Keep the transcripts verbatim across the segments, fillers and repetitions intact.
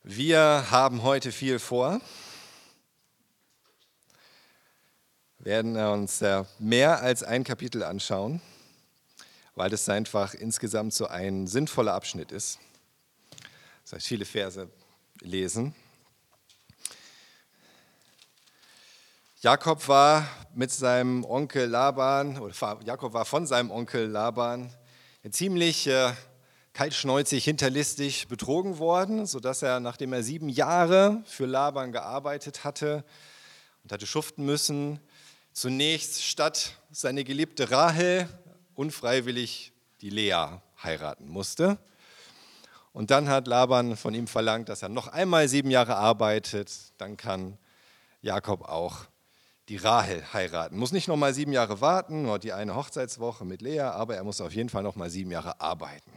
Wir haben heute viel vor, werden uns mehr als ein Kapitel anschauen, weil das einfach insgesamt so ein sinnvoller Abschnitt ist. Das heißt, viele Verse lesen. Jakob war mit seinem Onkel Laban, oder Jakob war von seinem Onkel Laban ziemlich äh, kaltschnäuzig, hinterlistig betrogen worden, sodass er, nachdem er sieben Jahre für Laban gearbeitet hatte und hatte schuften müssen, zunächst statt seine geliebte Rahel unfreiwillig die Lea heiraten musste. Und dann hat Laban von ihm verlangt, dass er noch einmal sieben Jahre arbeitet, dann kann Jakob auch die Rahel heiraten. Muss nicht noch mal sieben Jahre warten, nur die eine Hochzeitswoche mit Lea, aber er muss auf jeden Fall noch mal sieben Jahre arbeiten.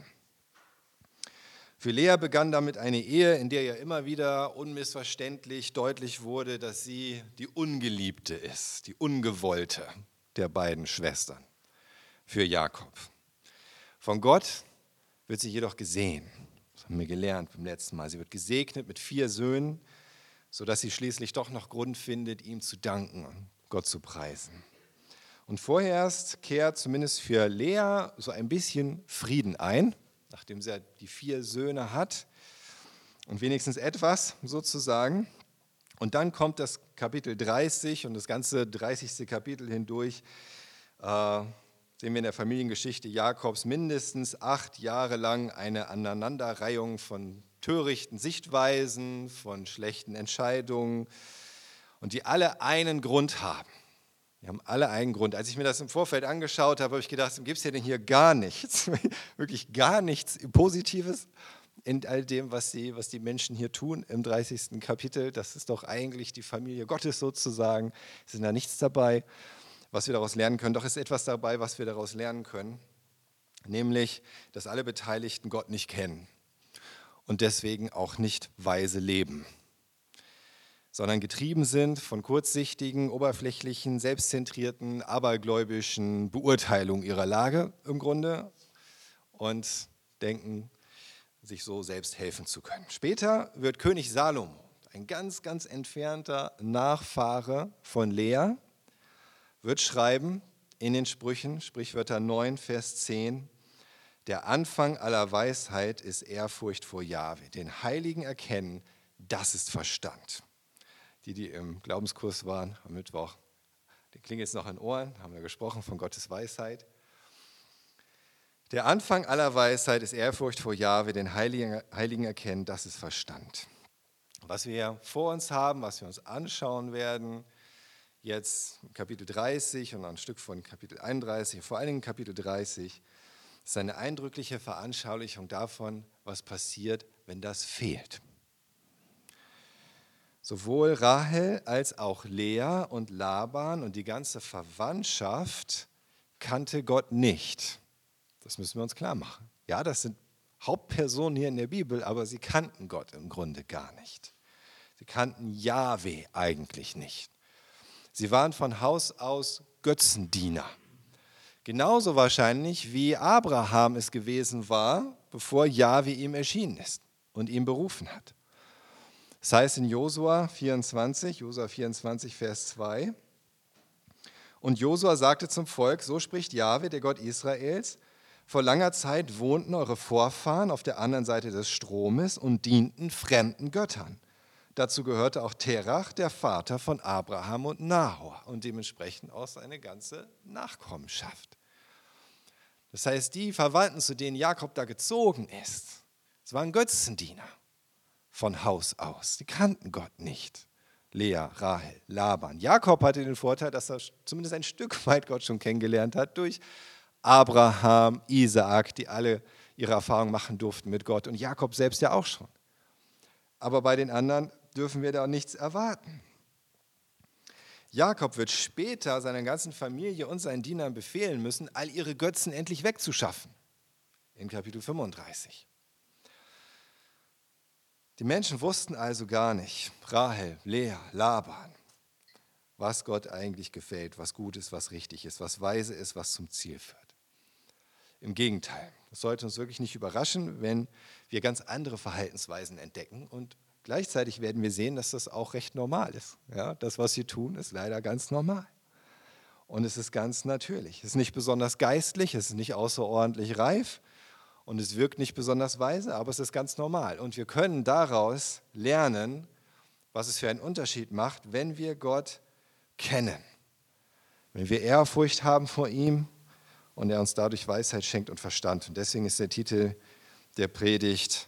Für Lea begann damit eine Ehe, in der ihr immer wieder unmissverständlich deutlich wurde, dass sie die Ungeliebte ist, die Ungewollte der beiden Schwestern für Jakob. Von Gott wird sie jedoch gesehen. Das haben wir gelernt beim letzten Mal. Sie wird gesegnet mit vier Söhnen, sodass sie schließlich doch noch Grund findet, ihm zu danken und Gott zu preisen. Und vorerst kehrt zumindest für Lea so ein bisschen Frieden ein, nachdem sie die vier Söhne hat und wenigstens etwas sozusagen. Und dann kommt das Kapitel dreißig und das ganze dreißigste Kapitel hindurch äh, sehen wir in der Familiengeschichte Jakobs mindestens acht Jahre lang eine Aneinanderreihung von törichten Sichtweisen, von schlechten Entscheidungen und die alle einen Grund haben. Die haben alle einen Grund. Als ich mir das im Vorfeld angeschaut habe, habe ich gedacht, gibt es ja denn hier gar nichts, wirklich gar nichts Positives in all dem, was die, was die Menschen hier tun im dreißigsten Kapitel. Das ist doch eigentlich die Familie Gottes sozusagen. Es ist da nichts dabei, was wir daraus lernen können. Doch ist etwas dabei, was wir daraus lernen können, nämlich, dass alle Beteiligten Gott nicht kennen und deswegen auch nicht weise leben, sondern getrieben sind von kurzsichtigen, oberflächlichen, selbstzentrierten, abergläubischen Beurteilungen ihrer Lage im Grunde und denken, sich so selbst helfen zu können. Später wird König Salomo, ein ganz, ganz entfernter Nachfahre von Lea, wird schreiben in den Sprüchen, Sprichwörter neun, Vers zehn, der Anfang aller Weisheit ist Ehrfurcht vor Jahwe, den Heiligen erkennen, das ist Verstand. Die, die im Glaubenskurs waren am Mittwoch, die klingelt jetzt noch in den Ohren, haben wir gesprochen von Gottes Weisheit. Der Anfang aller Weisheit ist Ehrfurcht vor Jahwe, den Heiligen, Heiligen erkennen, das ist Verstand. Was wir vor uns haben, was wir uns anschauen werden, jetzt Kapitel dreißig und ein Stück von Kapitel einunddreißig, vor allen Dingen Kapitel dreißig, ist eine eindrückliche Veranschaulichung davon, was passiert, wenn das fehlt. Sowohl Rahel als auch Lea und Laban und die ganze Verwandtschaft kannte Gott nicht. Das müssen wir uns klar machen. Ja, das sind Hauptpersonen hier in der Bibel, aber sie kannten Gott im Grunde gar nicht. Sie kannten Jahwe eigentlich nicht. Sie waren von Haus aus Götzendiener. Genauso wahrscheinlich wie Abraham es gewesen war, bevor Jahwe ihm erschienen ist und ihn berufen hat. Das heißt in Josua vierundzwanzig, Josua vierundzwanzig, Vers zwei, und Josua sagte zum Volk, so spricht Jahwe, der Gott Israels, vor langer Zeit wohnten eure Vorfahren auf der anderen Seite des Stromes und dienten fremden Göttern. Dazu gehörte auch Terach, der Vater von Abraham und Nahor und dementsprechend auch seine ganze Nachkommenschaft. Das heißt, die Verwandten, zu denen Jakob da gezogen ist, es waren Götzendiener. Von Haus aus. Die kannten Gott nicht. Lea, Rahel, Laban. Jakob hatte den Vorteil, dass er zumindest ein Stück weit Gott schon kennengelernt hat durch Abraham, Isaak, die alle ihre Erfahrungen machen durften mit Gott und Jakob selbst ja auch schon. Aber bei den anderen dürfen wir da nichts erwarten. Jakob wird später seiner ganzen Familie und seinen Dienern befehlen müssen, all ihre Götzen endlich wegzuschaffen. In Kapitel fünfunddreißig. Die Menschen wussten also gar nicht, Rahel, Lea, Laban, was Gott eigentlich gefällt, was gut ist, was richtig ist, was weise ist, was zum Ziel führt. Im Gegenteil, es sollte uns wirklich nicht überraschen, wenn wir ganz andere Verhaltensweisen entdecken und gleichzeitig werden wir sehen, dass das auch recht normal ist. Ja, das, was sie tun, ist leider ganz normal. Und es ist ganz natürlich. Es ist nicht besonders geistlich, es ist nicht außerordentlich reif und es wirkt nicht besonders weise, aber es ist ganz normal. Und wir können daraus lernen, was es für einen Unterschied macht, wenn wir Gott kennen. Wenn wir Ehrfurcht haben vor ihm und er uns dadurch Weisheit schenkt und Verstand. Und deswegen ist der Titel der Predigt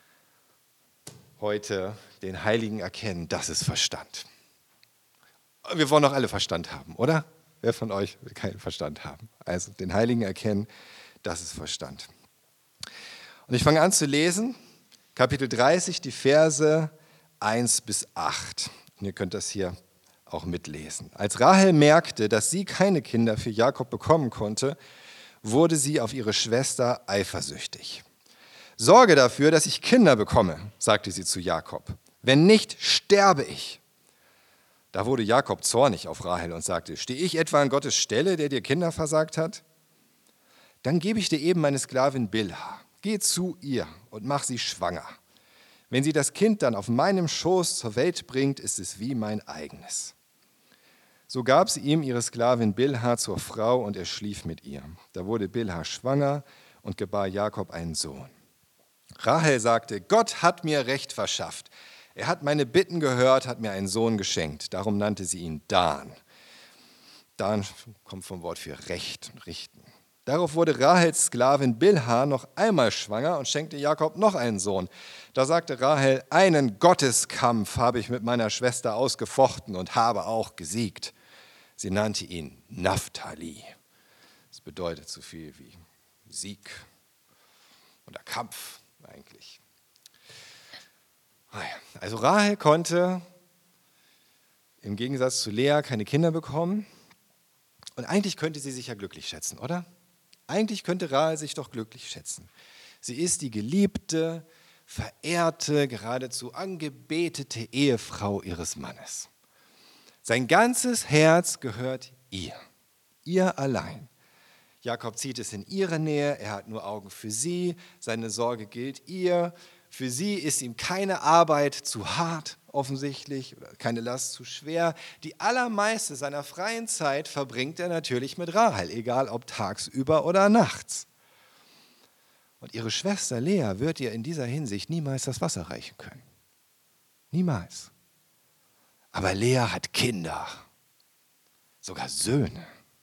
heute: Den Heiligen erkennen, das ist Verstand. Wir wollen doch alle Verstand haben, oder? Wer von euch will keinen Verstand haben? Also den Heiligen erkennen, das ist Verstand. Und ich fange an zu lesen, Kapitel dreißig, die Verse eins bis acht. Und ihr könnt das hier auch mitlesen. Als Rahel merkte, dass sie keine Kinder für Jakob bekommen konnte, wurde sie auf ihre Schwester eifersüchtig. Sorge dafür, dass ich Kinder bekomme, sagte sie zu Jakob. Wenn nicht, sterbe ich. Da wurde Jakob zornig auf Rahel und sagte: Stehe ich etwa an Gottes Stelle, der dir Kinder versagt hat? Dann gebe ich dir eben meine Sklavin Bilha. Geh zu ihr und mach sie schwanger. Wenn sie das Kind dann auf meinem Schoß zur Welt bringt, ist es wie mein eigenes. So gab sie ihm ihre Sklavin Bilha zur Frau und er schlief mit ihr. Da wurde Bilha schwanger und gebar Jakob einen Sohn. Rahel sagte: Gott hat mir Recht verschafft. Er hat meine Bitten gehört, hat mir einen Sohn geschenkt. Darum nannte sie ihn Dan. Dan kommt vom Wort für Recht und Richten. Darauf wurde Rahels Sklavin Bilha noch einmal schwanger und schenkte Jakob noch einen Sohn. Da sagte Rahel: Einen Gotteskampf habe ich mit meiner Schwester ausgefochten und habe auch gesiegt. Sie nannte ihn Naphtali. Das bedeutet so viel wie Sieg oder Kampf eigentlich. Also Rahel konnte im Gegensatz zu Lea keine Kinder bekommen. Und eigentlich könnte sie sich ja glücklich schätzen, oder? Eigentlich könnte Rahel sich doch glücklich schätzen. Sie ist die geliebte, verehrte, geradezu angebetete Ehefrau ihres Mannes. Sein ganzes Herz gehört ihr, ihr allein. Jakob zieht es in ihre Nähe, er hat nur Augen für sie, seine Sorge gilt ihr. Für sie ist ihm keine Arbeit zu hart, offensichtlich, oder keine Last zu schwer. Die allermeiste seiner freien Zeit verbringt er natürlich mit Rahel, egal ob tagsüber oder nachts. Und ihre Schwester Lea wird ihr in dieser Hinsicht niemals das Wasser reichen können. Niemals. Aber Lea hat Kinder, sogar Söhne.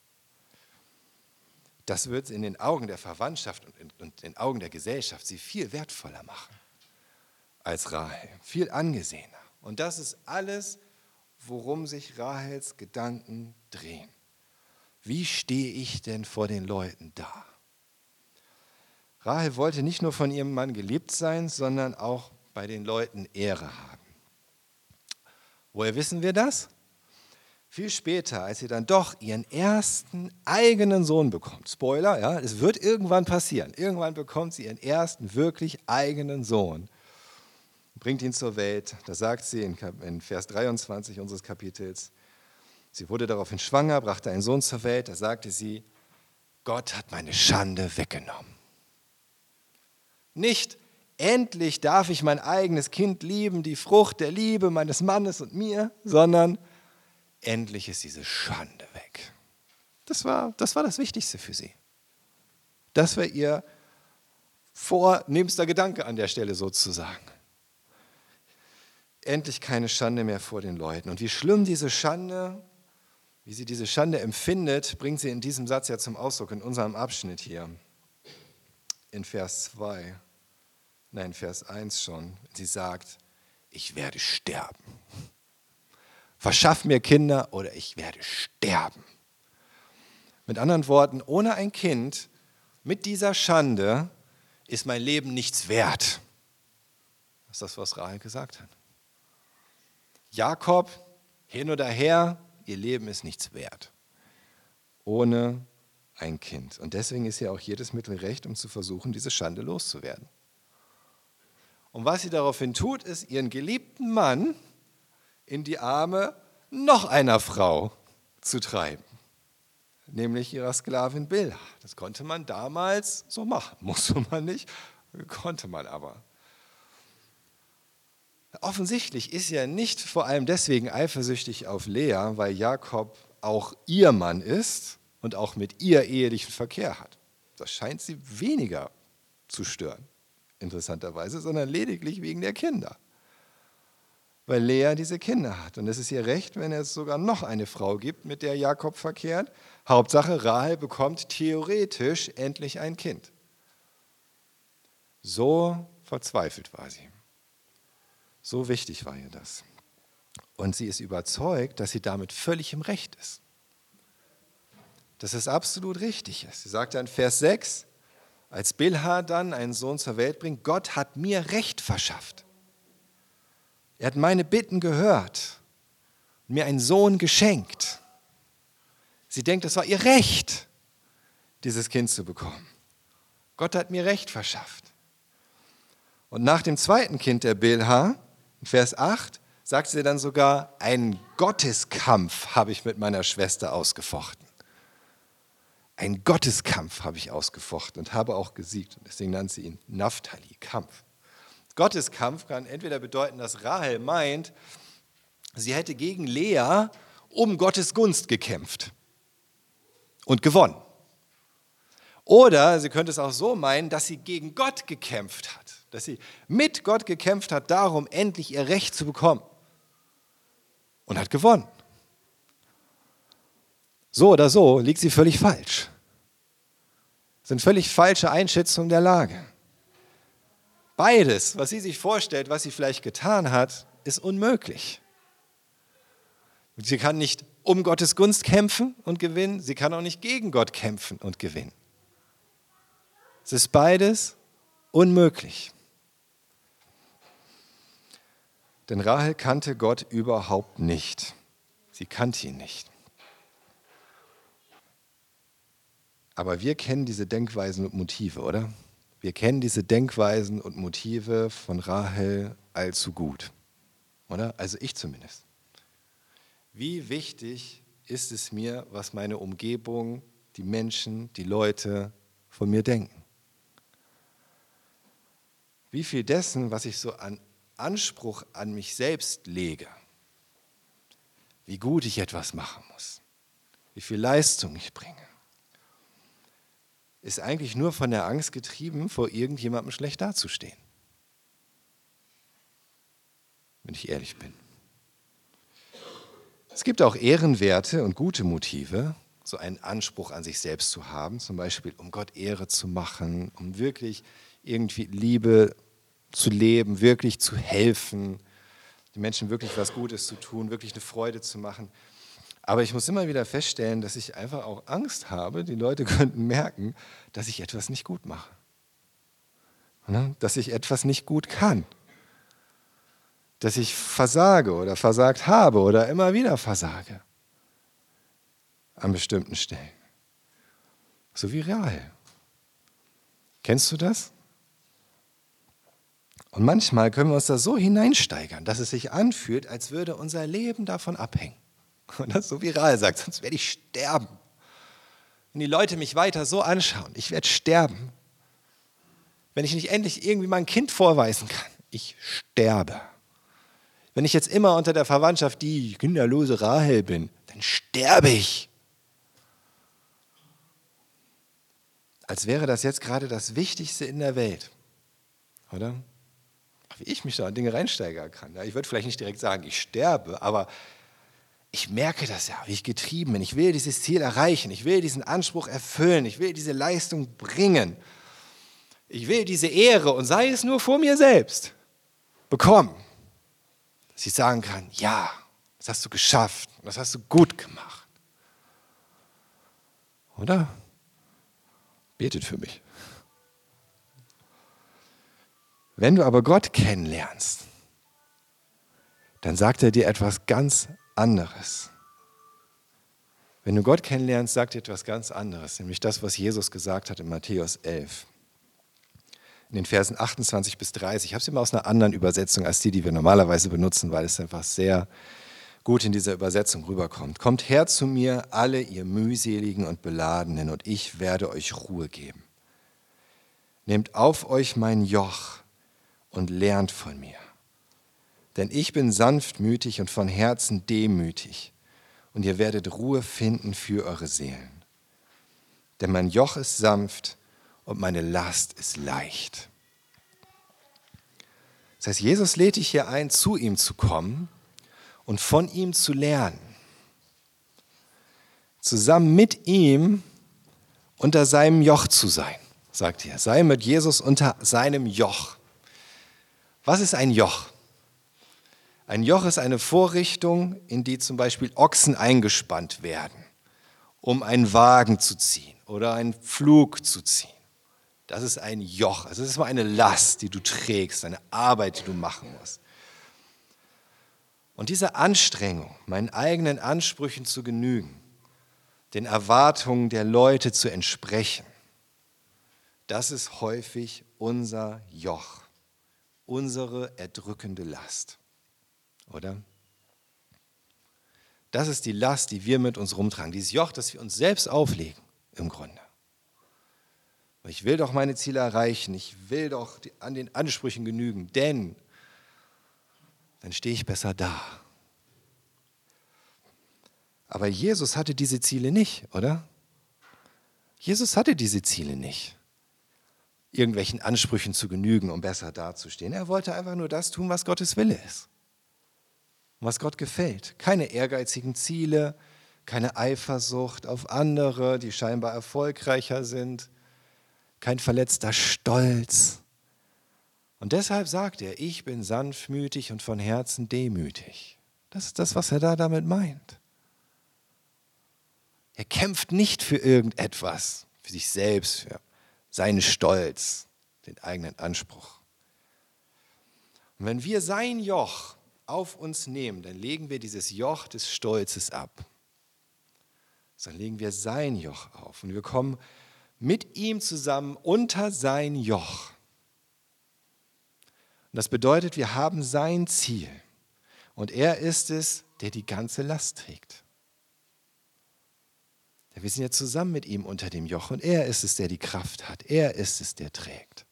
Das wird in den Augen der Verwandtschaft und in, und in den Augen der Gesellschaft sie viel wertvoller machen als Rahel, viel angesehener. Und das ist alles, worum sich Rahels Gedanken drehen. Wie stehe ich denn vor den Leuten da? Rahel wollte nicht nur von ihrem Mann geliebt sein, sondern auch bei den Leuten Ehre haben. Woher wissen wir das? Viel später, als sie dann doch ihren ersten eigenen Sohn bekommt. Spoiler, ja, es wird irgendwann passieren. Irgendwann bekommt sie ihren ersten wirklich eigenen Sohn. Bringt ihn zur Welt. Da sagt sie in Vers dreiundzwanzig unseres Kapitels: Sie wurde daraufhin schwanger, brachte einen Sohn zur Welt. Da sagte sie: Gott hat meine Schande weggenommen. Nicht: Endlich darf ich mein eigenes Kind lieben, die Frucht der Liebe meines Mannes und mir, sondern endlich ist diese Schande weg. Das war, das war das Wichtigste für sie. Das war ihr vornehmster Gedanke an der Stelle sozusagen. Endlich keine Schande mehr vor den Leuten. Und wie schlimm diese Schande, wie sie diese Schande empfindet, bringt sie in diesem Satz ja zum Ausdruck in unserem Abschnitt hier. In Vers zwei, nein, Vers eins schon. Sie sagt: Ich werde sterben. Verschaff mir Kinder oder ich werde sterben. Mit anderen Worten, ohne ein Kind, mit dieser Schande, ist mein Leben nichts wert. Das ist das, was Rahel gesagt hat. Jakob, hin oder her, ihr Leben ist nichts wert. Ohne ein Kind. Und deswegen ist ja auch jedes Mittel recht, um zu versuchen, diese Schande loszuwerden. Und was sie daraufhin tut, ist, ihren geliebten Mann in die Arme noch einer Frau zu treiben, nämlich ihrer Sklavin Bilha. Das konnte man damals so machen, musste man nicht, konnte man aber. Offensichtlich ist er nicht vor allem deswegen eifersüchtig auf Lea, weil Jakob auch ihr Mann ist und auch mit ihr ehelichen Verkehr hat. Das scheint sie weniger zu stören, interessanterweise, sondern lediglich wegen der Kinder. Weil Lea diese Kinder hat. Und es ist ihr Recht, wenn es sogar noch eine Frau gibt, mit der Jakob verkehrt. Hauptsache, Rahel bekommt theoretisch endlich ein Kind. So verzweifelt war sie. So wichtig war ihr das. Und sie ist überzeugt, dass sie damit völlig im Recht ist. Dass es absolut richtig ist. Sie sagt dann Vers sechs, als Bilha dann einen Sohn zur Welt bringt, Gott hat mir Recht verschafft. Er hat meine Bitten gehört und mir einen Sohn geschenkt. Sie denkt, es war ihr Recht, dieses Kind zu bekommen. Gott hat mir Recht verschafft. Und nach dem zweiten Kind der Bilha, in Vers acht, sagt sie dann sogar, einen Gotteskampf habe ich mit meiner Schwester ausgefochten. Einen Gotteskampf habe ich ausgefochten und habe auch gesiegt. Und deswegen nennt sie ihn Naphtali, Kampf. Gotteskampf kann entweder bedeuten, dass Rahel meint, sie hätte gegen Lea um Gottes Gunst gekämpft und gewonnen. Oder sie könnte es auch so meinen, dass sie gegen Gott gekämpft hat, dass sie mit Gott gekämpft hat, darum endlich ihr Recht zu bekommen und hat gewonnen. So oder so liegt sie völlig falsch. Das sind völlig falsche Einschätzungen der Lage. Beides, was sie sich vorstellt, was sie vielleicht getan hat, ist unmöglich. Sie kann nicht um Gottes Gunst kämpfen und gewinnen, sie kann auch nicht gegen Gott kämpfen und gewinnen. Es ist beides unmöglich. Denn Rahel kannte Gott überhaupt nicht. Sie kannte ihn nicht. Aber wir kennen diese Denkweisen und Motive, oder? Wir kennen diese Denkweisen und Motive von Rahel allzu gut, oder? Also ich zumindest. Wie wichtig ist es mir, was meine Umgebung, die Menschen, die Leute von mir denken? Wie viel dessen, was ich so an Anspruch an mich selbst lege, wie gut ich etwas machen muss, wie viel Leistung ich bringe, ist eigentlich nur von der Angst getrieben, vor irgendjemandem schlecht dazustehen. Wenn ich ehrlich bin. Es gibt auch ehrenwerte und gute Motive, so einen Anspruch an sich selbst zu haben, zum Beispiel um Gott Ehre zu machen, um wirklich irgendwie Liebe zu leben, wirklich zu helfen, den Menschen wirklich was Gutes zu tun, wirklich eine Freude zu machen. Aber ich muss immer wieder feststellen, dass ich einfach auch Angst habe, die Leute könnten merken, dass ich etwas nicht gut mache. Dass ich etwas nicht gut kann. Dass ich versage oder versagt habe oder immer wieder versage. An bestimmten Stellen. So wie Rahel. Kennst du das? Und manchmal können wir uns da so hineinsteigern, dass es sich anfühlt, als würde unser Leben davon abhängen. Und das so viral sagt, sonst werde ich sterben. Wenn die Leute mich weiter so anschauen, ich werde sterben. Wenn ich nicht endlich irgendwie mein Kind vorweisen kann, ich sterbe. Wenn ich jetzt immer unter der Verwandtschaft die kinderlose Rahel bin, dann sterbe ich. Als wäre das jetzt gerade das Wichtigste in der Welt, oder? Wie ich mich da an Dinge reinsteigern kann. Ich würde vielleicht nicht direkt sagen, ich sterbe, aber ich merke das ja, wie ich getrieben bin. Ich will dieses Ziel erreichen. Ich will diesen Anspruch erfüllen. Ich will diese Leistung bringen. Ich will diese Ehre, und sei es nur vor mir selbst, bekommen. Dass ich sagen kann, ja, das hast du geschafft. Das hast du gut gemacht. Oder? Betet für mich. Wenn du aber Gott kennenlernst, dann sagt er dir etwas ganz anderes. Wenn du Gott kennenlernst, sagt er etwas ganz anderes, nämlich das, was Jesus gesagt hat in Matthäus elf. In den Versen achtundzwanzig bis dreißig. Ich habe es immer aus einer anderen Übersetzung als die, die wir normalerweise benutzen, weil es einfach sehr gut in dieser Übersetzung rüberkommt. Kommt her zu mir, alle ihr mühseligen und Beladenen, und ich werde euch Ruhe geben. Nehmt auf euch mein Joch und lernt von mir. Denn ich bin sanftmütig und von Herzen demütig, und ihr werdet Ruhe finden für eure Seelen. Denn mein Joch ist sanft und meine Last ist leicht. Das heißt, Jesus lädt dich hier ein, zu ihm zu kommen und von ihm zu lernen. Zusammen mit ihm unter seinem Joch zu sein, sagt er. Sei mit Jesus unter seinem Joch. Was ist ein Joch? Ein Joch ist eine Vorrichtung, in die zum Beispiel Ochsen eingespannt werden, um einen Wagen zu ziehen oder einen Pflug zu ziehen. Das ist ein Joch. Also das ist mal eine Last, die du trägst, eine Arbeit, die du machen musst. Und diese Anstrengung, meinen eigenen Ansprüchen zu genügen, den Erwartungen der Leute zu entsprechen, das ist häufig unser Joch, unsere erdrückende Last. Oder? Das ist die Last, die wir mit uns rumtragen. Dieses Joch, das wir uns selbst auflegen, im Grunde. Ich will doch meine Ziele erreichen, ich will doch an den Ansprüchen genügen, denn dann stehe ich besser da. Aber Jesus hatte diese Ziele nicht, oder? Jesus hatte diese Ziele nicht, irgendwelchen Ansprüchen zu genügen, um besser dazustehen. Er wollte einfach nur das tun, was Gottes Wille ist. Was Gott gefällt. Keine ehrgeizigen Ziele, keine Eifersucht auf andere, die scheinbar erfolgreicher sind, kein verletzter Stolz. Und deshalb sagt er, ich bin sanftmütig und von Herzen demütig. Das ist das, was er da damit meint. Er kämpft nicht für irgendetwas, für sich selbst, für seinen Stolz, den eigenen Anspruch. Und wenn wir sein Joch auf uns nehmen, dann legen wir dieses Joch des Stolzes ab. Dann legen wir sein Joch auf und wir kommen mit ihm zusammen unter sein Joch. Und das bedeutet, wir haben sein Ziel und er ist es, der die ganze Last trägt. Ja, wir sind ja zusammen mit ihm unter dem Joch und er ist es, der die Kraft hat. Er ist es, der trägt.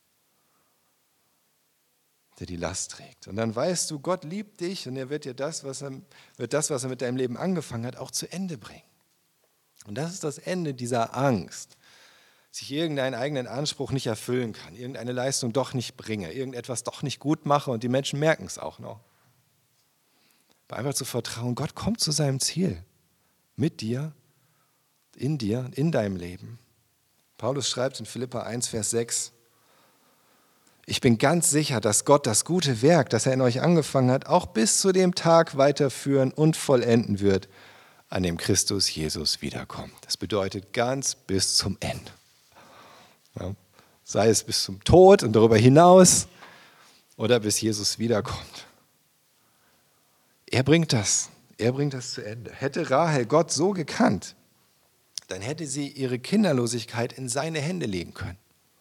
Der die Last trägt. Und dann weißt du, Gott liebt dich und er wird dir das, was er, wird das, was er mit deinem Leben angefangen hat, auch zu Ende bringen. Und das ist das Ende dieser Angst, dass ich irgendeinen eigenen Anspruch nicht erfüllen kann, irgendeine Leistung doch nicht bringe, irgendetwas doch nicht gut mache und die Menschen merken es auch noch. Aber einfach zu vertrauen, Gott kommt zu seinem Ziel. Mit dir, in dir, in deinem Leben. Paulus schreibt in Philipper eins, Vers sechs, ich bin ganz sicher, dass Gott das gute Werk, das er in euch angefangen hat, auch bis zu dem Tag weiterführen und vollenden wird, an dem Christus Jesus wiederkommt. Das bedeutet ganz bis zum Ende. Ja, sei es bis zum Tod und darüber hinaus oder bis Jesus wiederkommt. Er bringt das. Er bringt das zu Ende. Hätte Rahel Gott so gekannt, dann hätte sie ihre Kinderlosigkeit in seine Hände legen können.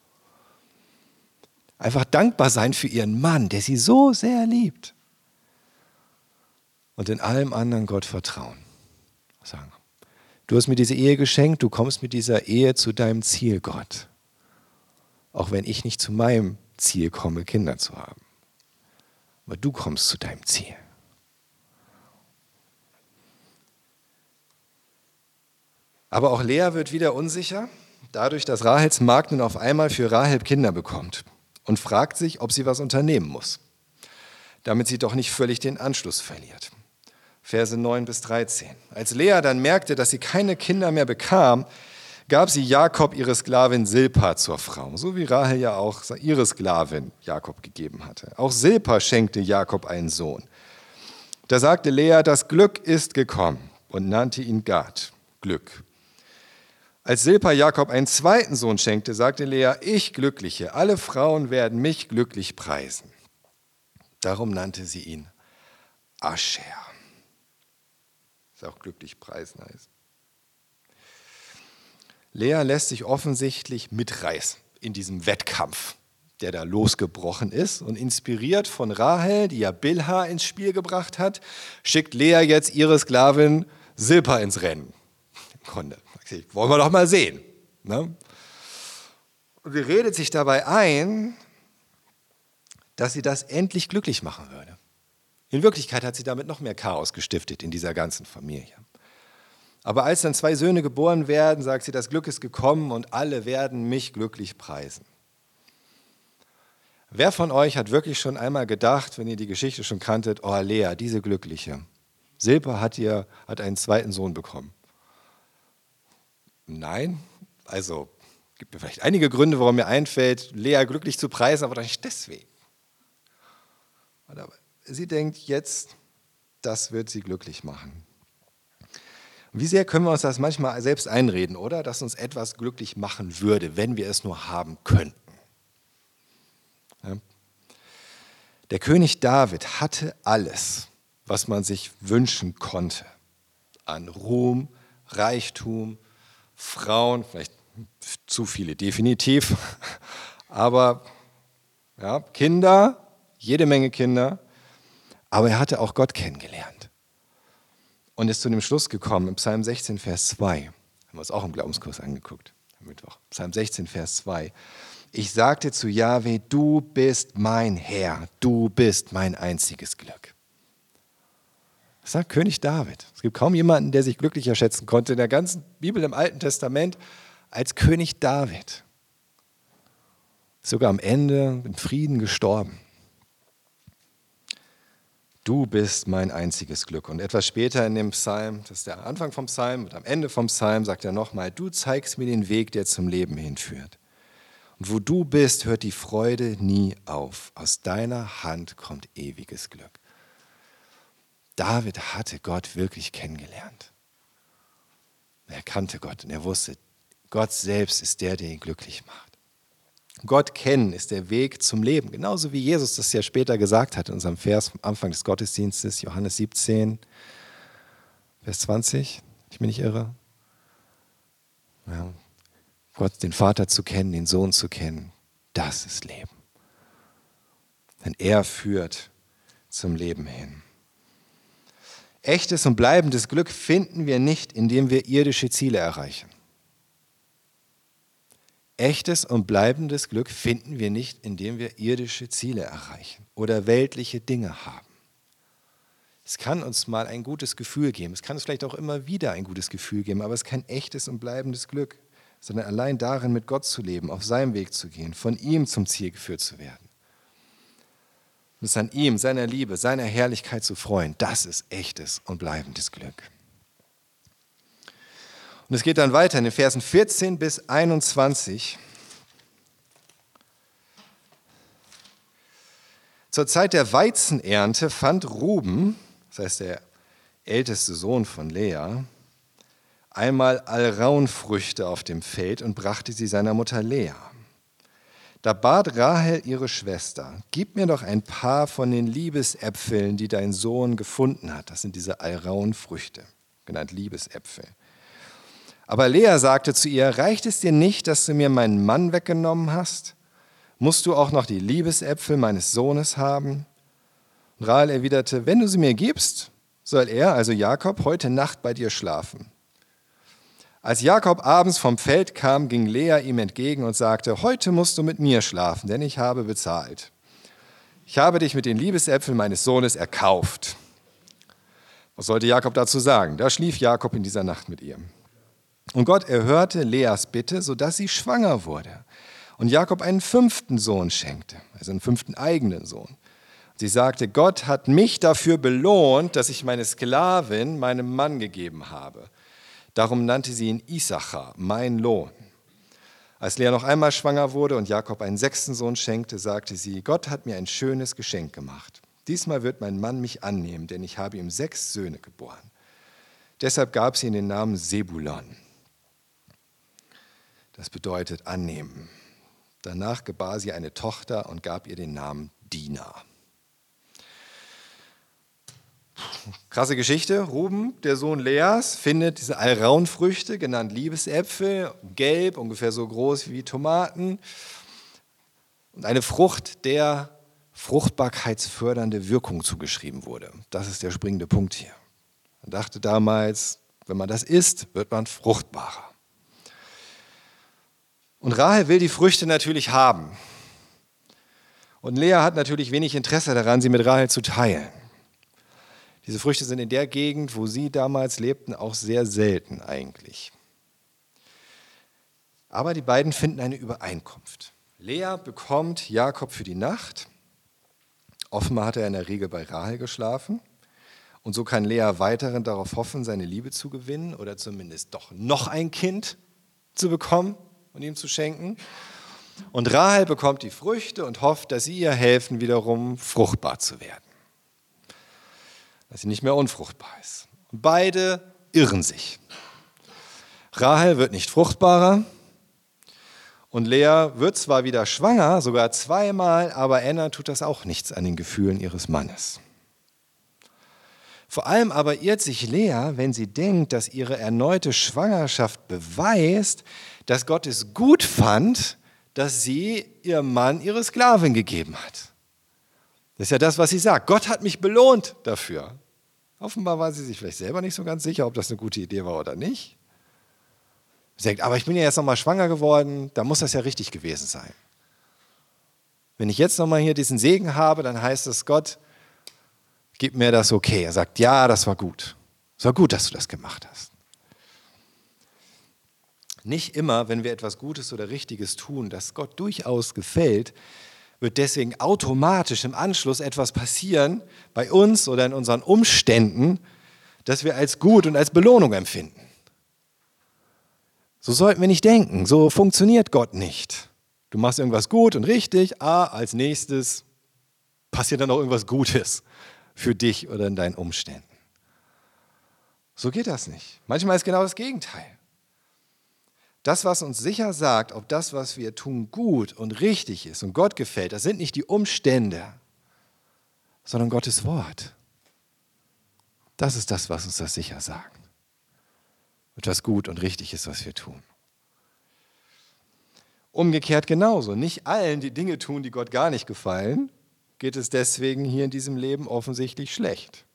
Einfach dankbar sein für ihren Mann, der sie so sehr liebt. Und in allem anderen Gott vertrauen. Sagen, du hast mir diese Ehe geschenkt, du kommst mit dieser Ehe zu deinem Ziel, Gott. Auch wenn ich nicht zu meinem Ziel komme, Kinder zu haben. Aber du kommst zu deinem Ziel. Aber auch Lea wird wieder unsicher, dadurch, dass Rahels Magd nun auf einmal für Rahel Kinder bekommt und fragt sich, ob sie was unternehmen muss, damit sie doch nicht völlig den Anschluss verliert. Verse neun bis dreizehn. Als Lea dann merkte, dass sie keine Kinder mehr bekam, gab sie Jakob ihre Sklavin Silpa zur Frau, so wie Rahel ja auch ihre Sklavin Jakob gegeben hatte. Auch Silpa schenkte Jakob einen Sohn. Da sagte Lea, das Glück ist gekommen und nannte ihn Gad, Glück. Als Silpa Jakob einen zweiten Sohn schenkte, sagte Lea, ich Glückliche, alle Frauen werden mich glücklich preisen. Darum nannte sie ihn Ascher. Das auch glücklich preisen heißt. Lea lässt sich offensichtlich mitreißen in diesem Wettkampf, der da losgebrochen ist. Und inspiriert von Rahel, die ja Bilha ins Spiel gebracht hat, schickt Lea jetzt ihre Sklavin Silpa ins Rennen. Im Grunde. Wollen wir doch mal sehen. Ne? Und sie redet sich dabei ein, dass sie das endlich glücklich machen würde. In Wirklichkeit hat sie damit noch mehr Chaos gestiftet in dieser ganzen Familie. Aber als dann zwei Söhne geboren werden, sagt sie, das Glück ist gekommen und alle werden mich glücklich preisen. Wer von euch hat wirklich schon einmal gedacht, wenn ihr die Geschichte schon kanntet, oh Lea, diese Glückliche, Silpa hat, ihr, hat einen zweiten Sohn bekommen? Nein, also gibt mir vielleicht einige Gründe, warum mir einfällt, Lea glücklich zu preisen, aber doch nicht deswegen. Aber sie denkt jetzt, das wird sie glücklich machen. Und wie sehr können wir uns das manchmal selbst einreden, oder? Dass uns etwas glücklich machen würde, wenn wir es nur haben könnten. Ja. Der König David hatte alles, was man sich wünschen konnte. An Ruhm, Reichtum, Frauen, vielleicht zu viele definitiv, aber ja, Kinder, jede Menge Kinder. Aber er hatte auch Gott kennengelernt und ist zu dem Schluss gekommen, im Psalm sechzehn, Vers zwei, haben wir uns auch im Glaubenskurs angeguckt, am Mittwoch, Psalm sechzehn, Vers zwei. Ich sagte zu Jahwe, du bist mein Herr, du bist mein einziges Glück. Das sagt König David. Es gibt kaum jemanden, der sich glücklicher schätzen konnte in der ganzen Bibel im Alten Testament als König David. Sogar am Ende in Frieden gestorben. Du bist mein einziges Glück. Und etwas später in dem Psalm, das ist der Anfang vom Psalm und am Ende vom Psalm sagt er nochmal, du zeigst mir den Weg, der zum Leben hinführt. Und wo du bist, hört die Freude nie auf. Aus deiner Hand kommt ewiges Glück. David hatte Gott wirklich kennengelernt. Er kannte Gott und er wusste, Gott selbst ist der, der ihn glücklich macht. Gott kennen ist der Weg zum Leben, genauso wie Jesus das ja später gesagt hat in unserem Vers am Anfang des Gottesdienstes, Johannes siebzehn, Vers zwanzig, wenn ich mich nicht irre. Ja. Gott, den Vater zu kennen, den Sohn zu kennen, das ist Leben. Denn er führt zum Leben hin. Echtes und bleibendes Glück finden wir nicht, indem wir irdische Ziele erreichen. Echtes und bleibendes Glück finden wir nicht, indem wir irdische Ziele erreichen oder weltliche Dinge haben. Es kann uns mal ein gutes Gefühl geben, es kann uns vielleicht auch immer wieder ein gutes Gefühl geben, aber es ist kein echtes und bleibendes Glück, sondern allein darin, mit Gott zu leben, auf seinem Weg zu gehen, von ihm zum Ziel geführt zu werden. Und es an ihm, seiner Liebe, seiner Herrlichkeit zu freuen, das ist echtes und bleibendes Glück. Und es geht dann weiter in den Versen vierzehn bis einundzwanzig. Zur Zeit der Weizenernte fand Ruben, das heißt der älteste Sohn von Lea, einmal Alraunfrüchte auf dem Feld und brachte sie seiner Mutter Lea. Da bat Rahel ihre Schwester, gib mir doch ein paar von den Liebesäpfeln, die dein Sohn gefunden hat. Das sind diese Alraunfrüchte, genannt Liebesäpfel. Aber Lea sagte zu ihr, reicht es dir nicht, dass du mir meinen Mann weggenommen hast? Musst du auch noch die Liebesäpfel meines Sohnes haben? Und Rahel erwiderte, wenn du sie mir gibst, soll er, also Jakob, heute Nacht bei dir schlafen. Als Jakob abends vom Feld kam, ging Lea ihm entgegen und sagte, heute musst du mit mir schlafen, denn ich habe bezahlt. Ich habe dich mit den Liebesäpfeln meines Sohnes erkauft. Was sollte Jakob dazu sagen? Da schlief Jakob in dieser Nacht mit ihr. Und Gott erhörte Leas Bitte, sodass sie schwanger wurde und Jakob einen fünften Sohn schenkte, also einen fünften eigenen Sohn. Sie sagte, Gott hat mich dafür belohnt, dass ich meine Sklavin meinem Mann gegeben habe. Darum nannte sie ihn Issachar, mein Lohn. Als Lea noch einmal schwanger wurde und Jakob einen sechsten Sohn schenkte, sagte sie, Gott hat mir ein schönes Geschenk gemacht. Diesmal wird mein Mann mich annehmen, denn ich habe ihm sechs Söhne geboren. Deshalb gab sie ihm den Namen Sebulon. Das bedeutet annehmen. Danach gebar sie eine Tochter und gab ihr den Namen Dina. Krasse Geschichte. Ruben, der Sohn Leas, findet diese Alraunfrüchte, genannt Liebesäpfel, gelb, ungefähr so groß wie Tomaten. Und eine Frucht, der fruchtbarkeitsfördernde Wirkung zugeschrieben wurde. Das ist der springende Punkt hier. Man dachte damals, wenn man das isst, wird man fruchtbarer. Und Rahel will die Früchte natürlich haben. Und Lea hat natürlich wenig Interesse daran, sie mit Rahel zu teilen. Diese Früchte sind in der Gegend, wo sie damals lebten, auch sehr selten eigentlich. Aber die beiden finden eine Übereinkunft. Lea bekommt Jakob für die Nacht. Offenbar hat er in der Regel bei Rahel geschlafen. Und so kann Lea weiterhin darauf hoffen, seine Liebe zu gewinnen oder zumindest doch noch ein Kind zu bekommen und ihm zu schenken. Und Rahel bekommt die Früchte und hofft, dass sie ihr helfen, wiederum fruchtbar zu werden. Dass sie nicht mehr unfruchtbar ist. Und beide irren sich. Rahel wird nicht fruchtbarer und Lea wird zwar wieder schwanger, sogar zweimal, aber ändern tut das auch nichts an den Gefühlen ihres Mannes. Vor allem aber irrt sich Lea, wenn sie denkt, dass ihre erneute Schwangerschaft beweist, dass Gott es gut fand, dass sie ihrem Mann ihre Sklavin gegeben hat. Das ist ja das, was sie sagt. Gott hat mich belohnt dafür. Offenbar war sie sich vielleicht selber nicht so ganz sicher, ob das eine gute Idee war oder nicht. Sie sagt, aber ich bin ja jetzt nochmal schwanger geworden, da muss das ja richtig gewesen sein. Wenn ich jetzt nochmal hier diesen Segen habe, dann heißt es, Gott, gib mir das okay. Er sagt, ja, das war gut. Es war gut, dass du das gemacht hast. Nicht immer, wenn wir etwas Gutes oder Richtiges tun, das Gott durchaus gefällt, wird deswegen automatisch im Anschluss etwas passieren, bei uns oder in unseren Umständen, das wir als gut und als Belohnung empfinden. So sollten wir nicht denken, so funktioniert Gott nicht. Du machst irgendwas gut und richtig, ah, als nächstes passiert dann auch irgendwas Gutes für dich oder in deinen Umständen. So geht das nicht. Manchmal ist genau das Gegenteil. Das, was uns sicher sagt, ob das, was wir tun, gut und richtig ist und Gott gefällt, das sind nicht die Umstände, sondern Gottes Wort. Das ist das, was uns das sicher sagt. Etwas gut und richtig ist, was wir tun. Umgekehrt genauso. Nicht allen, die Dinge tun, die Gott gar nicht gefallen, geht es deswegen hier in diesem Leben offensichtlich schlecht.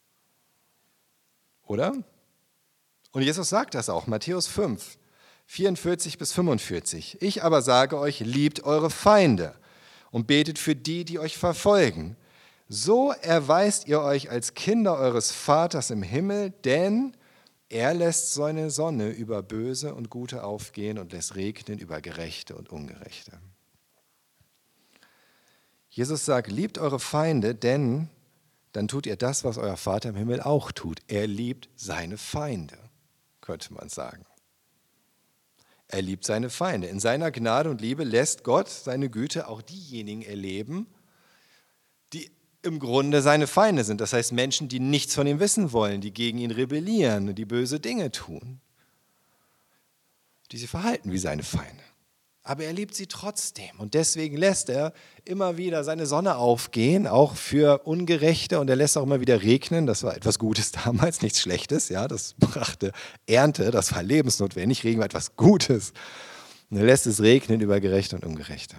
Oder? Und Jesus sagt das auch, Matthäus fünf, vierundvierzig bis fünfundvierzig. Ich aber sage euch, liebt eure Feinde und betet für die, die euch verfolgen. So erweist ihr euch als Kinder eures Vaters im Himmel, denn er lässt seine Sonne über Böse und Gute aufgehen und lässt regnen über Gerechte und Ungerechte. Jesus sagt, liebt eure Feinde, denn dann tut ihr das, was euer Vater im Himmel auch tut. Er liebt seine Feinde, könnte man sagen. Er liebt seine Feinde. In seiner Gnade und Liebe lässt Gott seine Güte auch diejenigen erleben, die im Grunde seine Feinde sind. Das heißt Menschen, die nichts von ihm wissen wollen, die gegen ihn rebellieren, die böse Dinge tun, die sich verhalten wie seine Feinde. Aber er liebt sie trotzdem und deswegen lässt er immer wieder seine Sonne aufgehen, auch für Ungerechte, und er lässt auch immer wieder regnen. Das war etwas Gutes damals, nichts Schlechtes, ja, das brachte Ernte, das war lebensnotwendig, Regen war etwas Gutes. Und er lässt es regnen über Gerechte und Ungerechte.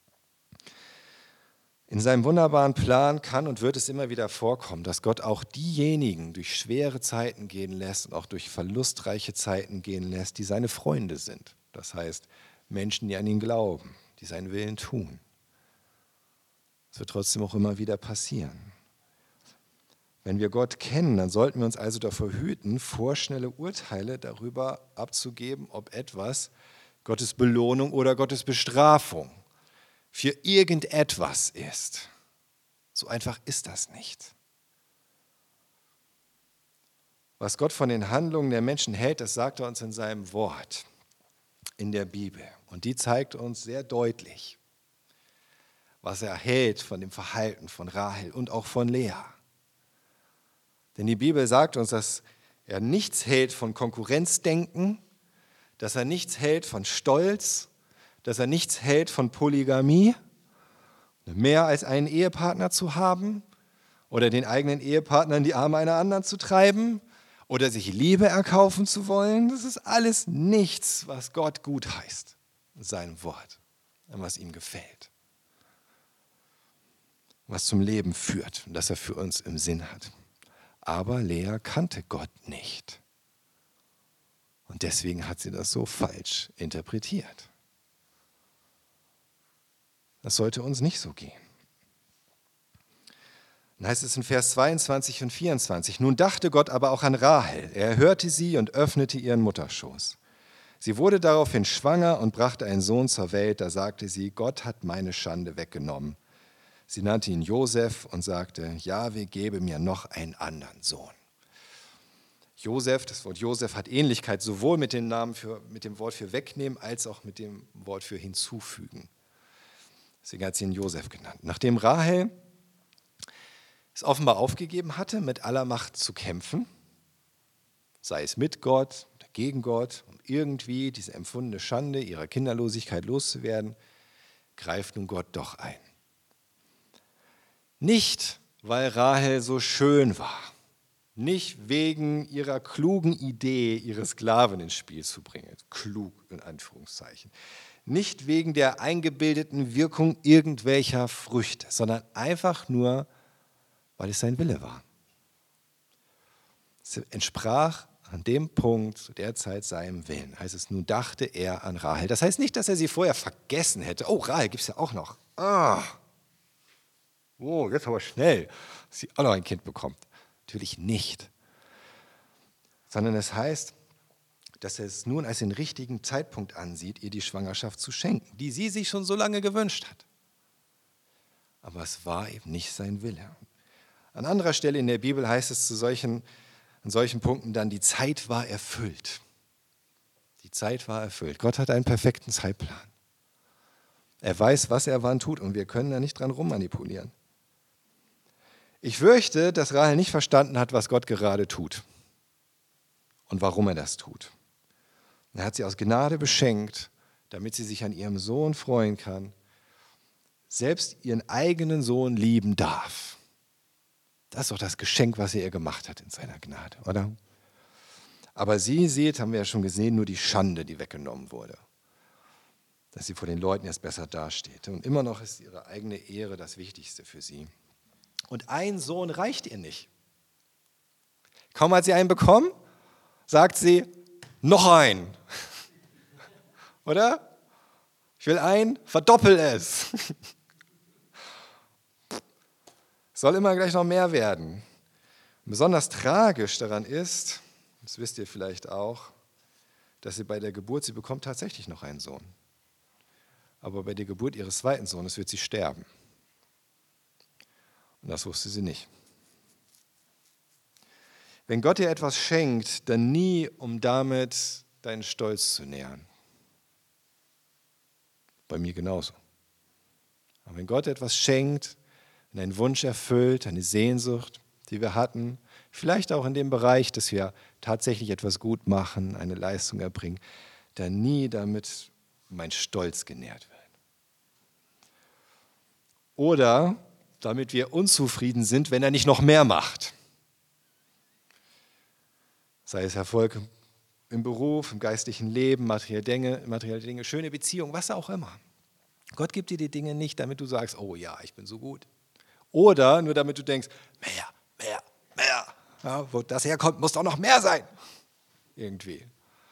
In seinem wunderbaren Plan kann und wird es immer wieder vorkommen, dass Gott auch diejenigen durch schwere Zeiten gehen lässt und auch durch verlustreiche Zeiten gehen lässt, die seine Freunde sind. Das heißt, Menschen, die an ihn glauben, die seinen Willen tun. Das wird trotzdem auch immer wieder passieren. Wenn wir Gott kennen, dann sollten wir uns also davor hüten, vorschnelle Urteile darüber abzugeben, ob etwas Gottes Belohnung oder Gottes Bestrafung für irgendetwas ist. So einfach ist das nicht. Was Gott von den Handlungen der Menschen hält, das sagt er uns in seinem Wort, in der Bibel. Und die zeigt uns sehr deutlich, was er hält von dem Verhalten von Rahel und auch von Lea. Denn die Bibel sagt uns, dass er nichts hält von Konkurrenzdenken, dass er nichts hält von Stolz, dass er nichts hält von Polygamie, mehr als einen Ehepartner zu haben oder den eigenen Ehepartner in die Arme einer anderen zu treiben oder sich Liebe erkaufen zu wollen. Das ist alles nichts, was Gott gut heißt in seinem Wort und was ihm gefällt, was zum Leben führt und das er für uns im Sinn hat. Aber Lea kannte Gott nicht. Und deswegen hat sie das so falsch interpretiert. Das sollte uns nicht so gehen. Dann heißt es in Vers zweiundzwanzig und vierundzwanzig, nun dachte Gott aber auch an Rahel. Er hörte sie und öffnete ihren Mutterschoß. Sie wurde daraufhin schwanger und brachte einen Sohn zur Welt. Da sagte sie, Gott hat meine Schande weggenommen. Sie nannte ihn Josef und sagte, Jahwe gebe mir noch einen anderen Sohn. Josef, das Wort Josef hat Ähnlichkeit sowohl mit dem Namen für, mit dem Wort für wegnehmen als auch mit dem Wort für hinzufügen. Deswegen hat sie ihn Josef genannt. Nachdem Rahel es offenbar aufgegeben hatte, mit aller Macht zu kämpfen, sei es mit Gott oder gegen Gott, um irgendwie diese empfundene Schande ihrer Kinderlosigkeit loszuwerden, greift nun Gott doch ein. Nicht, weil Rahel so schön war, nicht wegen ihrer klugen Idee, ihre Sklaven ins Spiel zu bringen, klug in Anführungszeichen, nicht wegen der eingebildeten Wirkung irgendwelcher Früchte, sondern einfach nur, weil es sein Wille war. Es entsprach an dem Punkt, zu der Zeit seinem Willen. Heißt es, nun dachte er an Rahel. Das heißt nicht, dass er sie vorher vergessen hätte. Oh, Rahel gibt es ja auch noch. Ah. Oh, jetzt aber schnell, dass sie auch noch ein Kind bekommt. Natürlich nicht. Sondern es heißt, dass er es nun als den richtigen Zeitpunkt ansieht, ihr die Schwangerschaft zu schenken, die sie sich schon so lange gewünscht hat. Aber es war eben nicht sein Wille. An anderer Stelle in der Bibel heißt es zu solchen, an solchen Punkten dann, die Zeit war erfüllt. Die Zeit war erfüllt. Gott hat einen perfekten Zeitplan. Er weiß, was er wann tut und wir können da nicht dran rummanipulieren. Ich fürchte, dass Rahel nicht verstanden hat, was Gott gerade tut und warum er das tut. Er hat sie aus Gnade beschenkt, damit sie sich an ihrem Sohn freuen kann, selbst ihren eigenen Sohn lieben darf. Das ist doch das Geschenk, was er ihr gemacht hat in seiner Gnade, oder? Aber sie sieht, haben wir ja schon gesehen, nur die Schande, die weggenommen wurde. Dass sie vor den Leuten jetzt besser dasteht. Und immer noch ist ihre eigene Ehre das Wichtigste für sie. Und ein Sohn reicht ihr nicht. Kaum hat sie einen bekommen, sagt sie, noch einen. Oder? Ich will einen, verdoppel es. Soll immer gleich noch mehr werden. Und besonders tragisch daran ist, das wisst ihr vielleicht auch, dass sie bei der Geburt, sie bekommt tatsächlich noch einen Sohn. Aber bei der Geburt ihres zweiten Sohnes wird sie sterben. Und das wusste sie nicht. Wenn Gott dir etwas schenkt, dann nie, um damit deinen Stolz zu nähern. Bei mir genauso. Aber wenn Gott etwas schenkt, und einen Wunsch erfüllt, eine Sehnsucht, die wir hatten, vielleicht auch in dem Bereich, dass wir tatsächlich etwas gut machen, eine Leistung erbringen, dann nie damit mein Stolz genährt wird. Oder damit wir unzufrieden sind, wenn er nicht noch mehr macht. Sei es Erfolg im Beruf, im geistlichen Leben, materielle Dinge, materielle Dinge, schöne Beziehungen, was auch immer. Gott gibt dir die Dinge nicht, damit du sagst, oh ja, ich bin so gut. Oder nur damit du denkst, mehr, mehr, mehr. Ja, wo das herkommt, muss doch noch mehr sein. Irgendwie.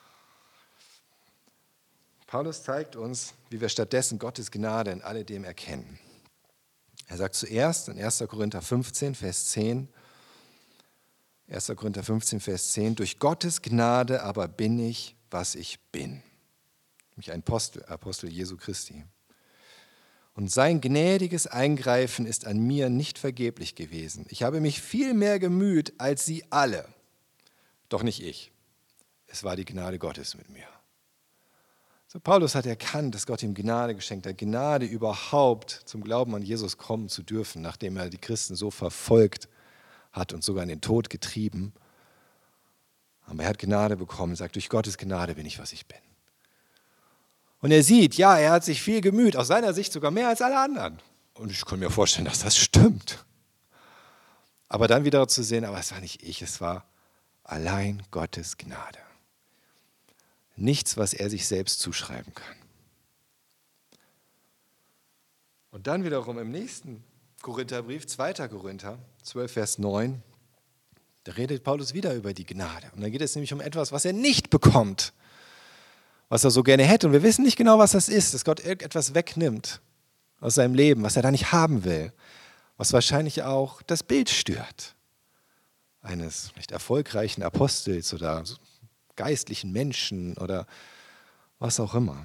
Paulus zeigt uns, wie wir stattdessen Gottes Gnade in alledem erkennen. Er sagt zuerst in erster Korinther fünfzehn, Vers zehn, erster Korinther fünfzehn, Vers zehn, durch Gottes Gnade aber bin ich, was ich bin. Nämlich ein Apostel, Apostel Jesu Christi. Und sein gnädiges Eingreifen ist an mir nicht vergeblich gewesen. Ich habe mich viel mehr gemüht als sie alle. Doch nicht ich. Es war die Gnade Gottes mit mir. So, Paulus hat erkannt, dass Gott ihm Gnade geschenkt hat. Gnade überhaupt zum Glauben an Jesus kommen zu dürfen, nachdem er die Christen so verfolgt hat und sogar in den Tod getrieben. Aber er hat Gnade bekommen und sagt, durch Gottes Gnade bin ich, was ich bin. Und er sieht, ja, er hat sich viel gemüht, aus seiner Sicht sogar mehr als alle anderen. Und ich kann mir vorstellen, dass das stimmt. Aber dann wieder zu sehen, aber es war nicht ich, es war allein Gottes Gnade. Nichts, was er sich selbst zuschreiben kann. Und dann wiederum im nächsten Korintherbrief, zweiter Korinther, zwölf, Vers neun, da redet Paulus wieder über die Gnade. Und da geht es nämlich um etwas, was er nicht bekommt, was er so gerne hätte. Und wir wissen nicht genau, was das ist, dass Gott irgendetwas wegnimmt aus seinem Leben, was er da nicht haben will, was wahrscheinlich auch das Bild stört eines nicht erfolgreichen Apostels oder geistlichen Menschen oder was auch immer.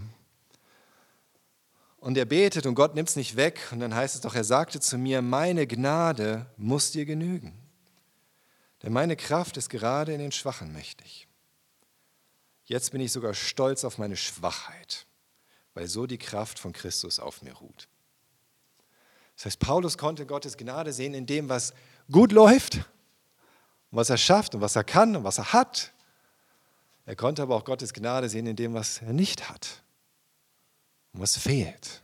Und er betet und Gott nimmt es nicht weg. Und dann heißt es doch, er sagte zu mir, meine Gnade muss dir genügen. Denn meine Kraft ist gerade in den Schwachen mächtig. Jetzt bin ich sogar stolz auf meine Schwachheit, weil so die Kraft von Christus auf mir ruht. Das heißt, Paulus konnte Gottes Gnade sehen in dem, was gut läuft, und was er schafft und was er kann und was er hat. Er konnte aber auch Gottes Gnade sehen in dem, was er nicht hat und was fehlt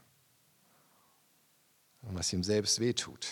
und was ihm selbst wehtut.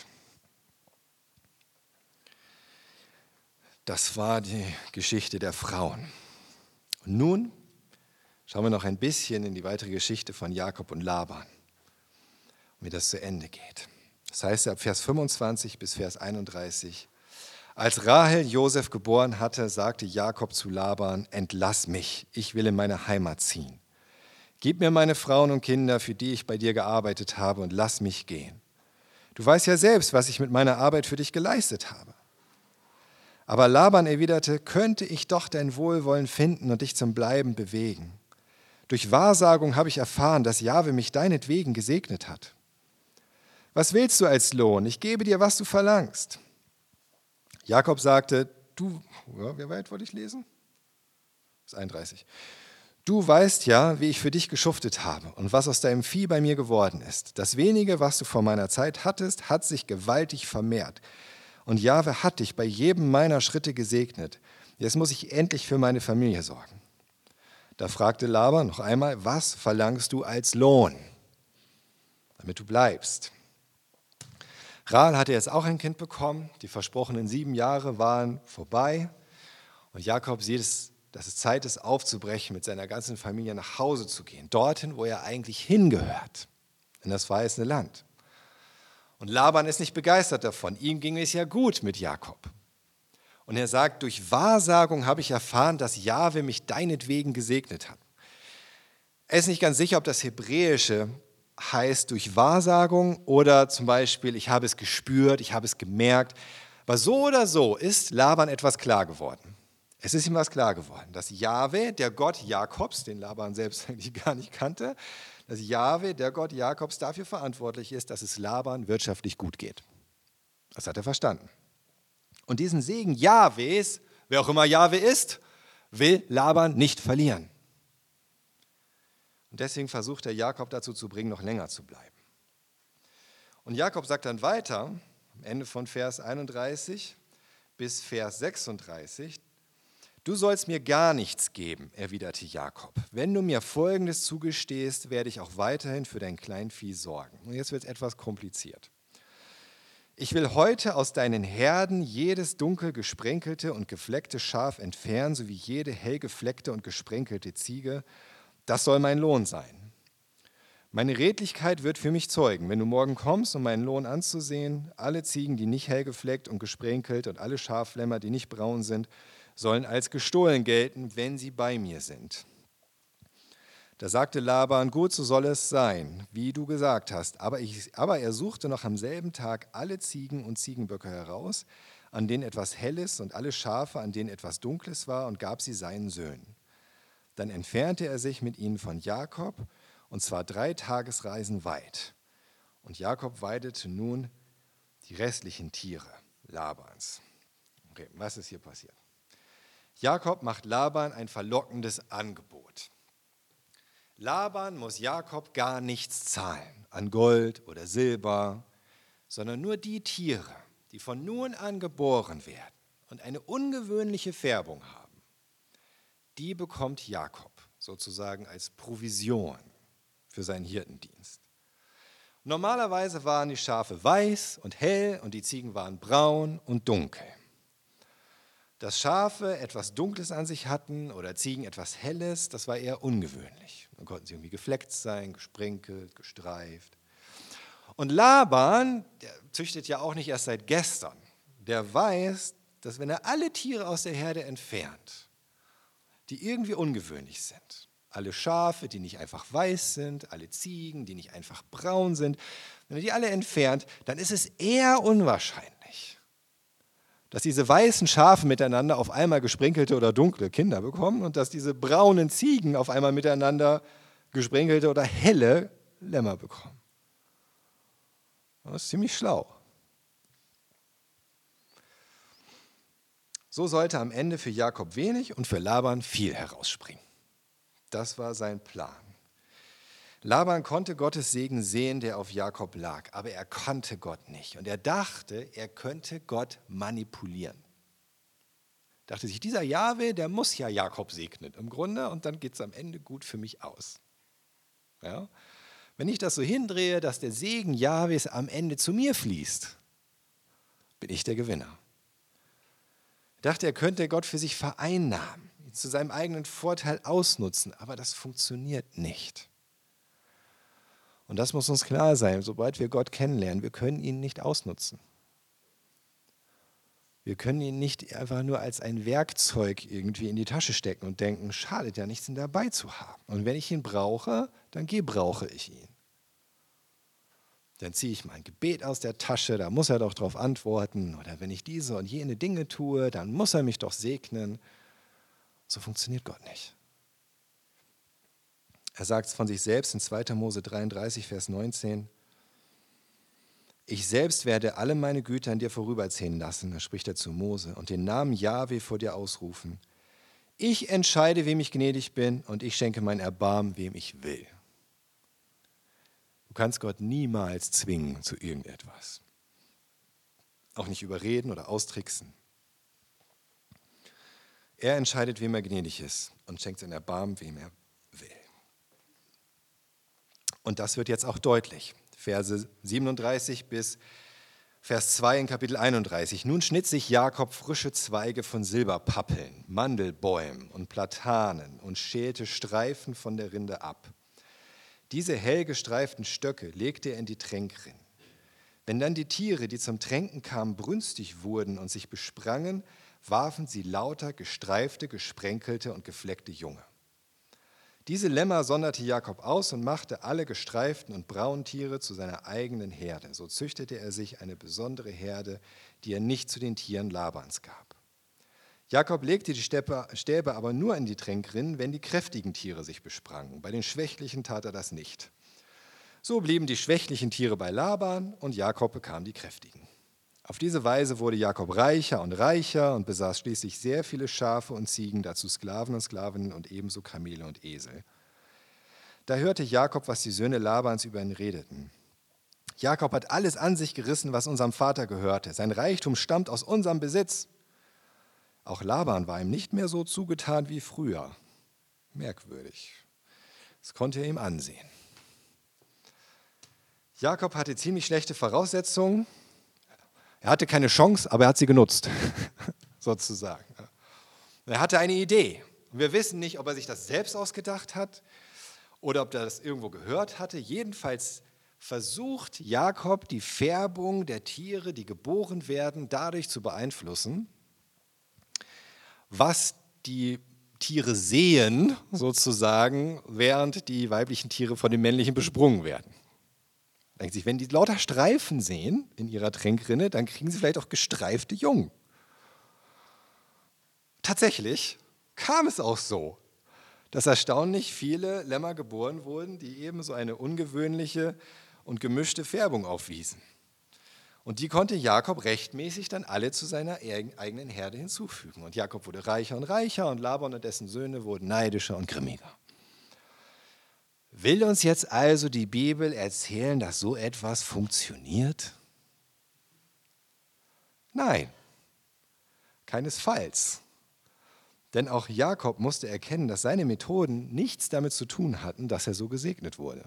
Das war die Geschichte der Frauen. Und nun schauen wir noch ein bisschen in die weitere Geschichte von Jakob und Laban, wie das zu Ende geht. Das heißt ab Vers fünfundzwanzig bis Vers einunddreißig, als Rahel Josef geboren hatte, sagte Jakob zu Laban, entlass mich, ich will in meine Heimat ziehen. Gib mir meine Frauen und Kinder, für die ich bei dir gearbeitet habe, und lass mich gehen. Du weißt ja selbst, was ich mit meiner Arbeit für dich geleistet habe. Aber Laban erwiderte, könnte ich doch dein Wohlwollen finden und dich zum Bleiben bewegen. Durch Wahrsagung habe ich erfahren, dass Jahwe mich deinetwegen gesegnet hat. Was willst du als Lohn? Ich gebe dir, was du verlangst. Jakob sagte, du, ja, wie weit wollte ich lesen? Das ist einunddreißig. Du weißt ja, wie ich für dich geschuftet habe und was aus deinem Vieh bei mir geworden ist. Das wenige, was du vor meiner Zeit hattest, hat sich gewaltig vermehrt. Und Jahwe hat dich bei jedem meiner Schritte gesegnet. Jetzt muss ich endlich für meine Familie sorgen. Da fragte Laban noch einmal, was verlangst du als Lohn, damit du bleibst? Rahel hatte jetzt auch ein Kind bekommen. Die versprochenen sieben Jahre waren vorbei. Und Jakob sieht es, dass es Zeit ist, aufzubrechen, mit seiner ganzen Familie nach Hause zu gehen. Dorthin, wo er eigentlich hingehört, in das verheißene Land. Und Laban ist nicht begeistert davon. Ihm ging es ja gut mit Jakob. Und er sagt, durch Wahrsagung habe ich erfahren, dass Jahwe mich deinetwegen gesegnet hat. Er ist nicht ganz sicher, ob das Hebräische heißt durch Wahrsagung oder zum Beispiel, ich habe es gespürt, ich habe es gemerkt. Aber so oder so ist Laban etwas klar geworden. Es ist ihm was klar geworden, dass Jahwe, der Gott Jakobs, den Laban selbst eigentlich gar nicht kannte, dass Jahwe, der Gott Jakobs, dafür verantwortlich ist, dass es Laban wirtschaftlich gut geht. Das hat er verstanden. Und diesen Segen Jahwes, wer auch immer Jahwe ist, will Laban nicht verlieren. Und deswegen versucht er Jakob dazu zu bringen, noch länger zu bleiben. Und Jakob sagt dann weiter, am Ende von Vers einunddreißig bis Vers sechsunddreißig, du sollst mir gar nichts geben, erwiderte Jakob. Wenn du mir Folgendes zugestehst, werde ich auch weiterhin für dein Kleinvieh sorgen. Und jetzt wird es etwas kompliziert. Ich will heute aus deinen Herden jedes dunkel gesprenkelte und gefleckte Schaf entfernen, sowie jede hell gefleckte und gesprenkelte Ziege. Das soll mein Lohn sein. Meine Redlichkeit wird für mich zeugen, wenn du morgen kommst, um meinen Lohn anzusehen. Alle Ziegen, die nicht hell gefleckt und gesprenkelt, und alle Schaflämmer, die nicht braun sind, sollen als gestohlen gelten, wenn sie bei mir sind. Da sagte Laban, gut, so soll es sein, wie du gesagt hast. Aber, ich, aber er suchte noch am selben Tag alle Ziegen und Ziegenböcke heraus, an denen etwas Helles, und alle Schafe, an denen etwas Dunkles war, und gab sie seinen Söhnen. Dann entfernte er sich mit ihnen von Jakob, und zwar drei Tagesreisen weit. Und Jakob weidete nun die restlichen Tiere Labans. Okay, was ist hier passiert? Jakob macht Laban ein verlockendes Angebot. Laban muss Jakob gar nichts zahlen an Gold oder Silber, sondern nur die Tiere, die von nun an geboren werden und eine ungewöhnliche Färbung haben. Die bekommt Jakob sozusagen als Provision für seinen Hirtendienst. Normalerweise waren die Schafe weiß und hell und die Ziegen waren braun und dunkel. Dass Schafe etwas Dunkles an sich hatten oder Ziegen etwas Helles, das war eher ungewöhnlich. Dann konnten sie irgendwie gefleckt sein, gesprenkelt, gestreift. Und Laban, der züchtet ja auch nicht erst seit gestern, der weiß, dass wenn er alle Tiere aus der Herde entfernt, die irgendwie ungewöhnlich sind, alle Schafe, die nicht einfach weiß sind, alle Ziegen, die nicht einfach braun sind, wenn er die alle entfernt, dann ist es eher unwahrscheinlich, dass diese weißen Schafe miteinander auf einmal gesprenkelte oder dunkle Kinder bekommen und dass diese braunen Ziegen auf einmal miteinander gesprenkelte oder helle Lämmer bekommen. Das ist ziemlich schlau. So sollte am Ende für Jakob wenig und für Laban viel herausspringen. Das war sein Plan. Laban konnte Gottes Segen sehen, der auf Jakob lag, aber er kannte Gott nicht. Und er dachte, er könnte Gott manipulieren. Er dachte sich, dieser Jahwe, der muss ja Jakob segnen im Grunde und dann geht es am Ende gut für mich aus. Ja? Wenn ich das so hindrehe, dass der Segen Jahwes am Ende zu mir fließt, bin ich der Gewinner. Er dachte, er könnte Gott für sich vereinnahmen, ihn zu seinem eigenen Vorteil ausnutzen, aber das funktioniert nicht. Und das muss uns klar sein, sobald wir Gott kennenlernen, wir können ihn nicht ausnutzen. Wir können ihn nicht einfach nur als ein Werkzeug irgendwie in die Tasche stecken und denken, schadet ja nichts, ihn dabei zu haben. Und wenn ich ihn brauche, dann gebrauche ich ihn. Dann ziehe ich mein Gebet aus der Tasche, da muss er doch drauf antworten. Oder wenn ich diese und jene Dinge tue, dann muss er mich doch segnen. So funktioniert Gott nicht. Er sagt es von sich selbst in zweiter Mose dreiunddreißig, Vers neunzehn. Ich selbst werde alle meine Güter an dir vorüberziehen lassen, da spricht er zu Mose, und den Namen Jahwe vor dir ausrufen. Ich entscheide, wem ich gnädig bin, und ich schenke mein Erbarmen, wem ich will. Du kannst Gott niemals zwingen zu irgendetwas. Auch nicht überreden oder austricksen. Er entscheidet, wem er gnädig ist und schenkt sein Erbarmen, wem er will. Und das wird jetzt auch deutlich. Verse siebenunddreißig bis Vers zwei in Kapitel einunddreißig. Nun schnitt sich Jakob frische Zweige von Silberpappeln, Mandelbäumen und Platanen und schälte Streifen von der Rinde ab. Diese hell gestreiften Stöcke legte er in die Tränkrinnen. Wenn dann die Tiere, die zum Tränken kamen, brünstig wurden und sich besprangen, warfen sie lauter gestreifte, gesprenkelte und gefleckte Junge. Diese Lämmer sonderte Jakob aus und machte alle gestreiften und braunen Tiere zu seiner eigenen Herde. So züchtete er sich eine besondere Herde, die er nicht zu den Tieren Labans gab. Jakob legte die Stäbe aber nur in die Tränkrinnen, wenn die kräftigen Tiere sich besprangen. Bei den schwächlichen tat er das nicht. So blieben die schwächlichen Tiere bei Laban und Jakob bekam die kräftigen. Auf diese Weise wurde Jakob reicher und reicher und besaß schließlich sehr viele Schafe und Ziegen, dazu Sklaven und Sklavinnen und ebenso Kamele und Esel. Da hörte Jakob, was die Söhne Labans über ihn redeten. Jakob hat alles an sich gerissen, was unserem Vater gehörte. Sein Reichtum stammt aus unserem Besitz. Auch Laban war ihm nicht mehr so zugetan wie früher. Merkwürdig. Das konnte er ihm ansehen. Jakob hatte ziemlich schlechte Voraussetzungen. Er hatte keine Chance, aber er hat sie genutzt, sozusagen. Er hatte eine Idee. Wir wissen nicht, ob er sich das selbst ausgedacht hat oder ob er das irgendwo gehört hatte. Jedenfalls versucht Jakob, die Färbung der Tiere, die geboren werden, dadurch zu beeinflussen, was die Tiere sehen, sozusagen, während die weiblichen Tiere von den männlichen besprungen werden. Denkt sich, wenn die lauter Streifen sehen in ihrer Tränkrinne, dann kriegen sie vielleicht auch gestreifte Jungen. Tatsächlich kam es auch so, dass erstaunlich viele Lämmer geboren wurden, die eben so eine ungewöhnliche und gemischte Färbung aufwiesen. Und die konnte Jakob rechtmäßig dann alle zu seiner eigenen Herde hinzufügen. Und Jakob wurde reicher und reicher und Laban und dessen Söhne wurden neidischer und grimmiger. Will uns jetzt also die Bibel erzählen, dass so etwas funktioniert? Nein, keinesfalls. Denn auch Jakob musste erkennen, dass seine Methoden nichts damit zu tun hatten, dass er so gesegnet wurde.